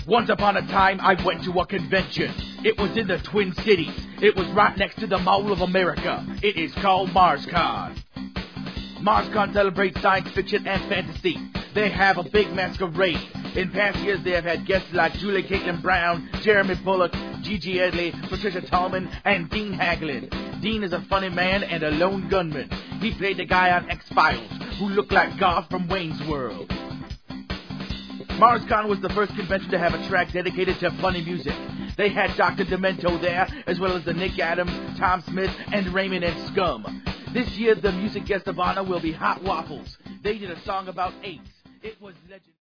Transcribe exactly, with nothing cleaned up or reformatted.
Once upon a time, I went to a convention. It was in the Twin Cities. It was right next to the Mall of America. It is called MarsCon. MarsCon celebrates science fiction and fantasy. They have a big masquerade. In past years, they have had guests like Julie Caitlin Brown, Jeremy Bullock, Gigi Edley, Patricia Tallman, and Dean Haglund. Dean is a funny man and a lone gunman. He played the guy on X-Files who looked like Garth from Wayne's World. MarsCon was the first convention to have a track dedicated to funny music. They had Doctor Demento there, as well as the Nick Adams, Tom Smith, and Raymond and Scum. This year, the music guest of honor will be Hot Waffles. They did a song about AIDS. It was legendary.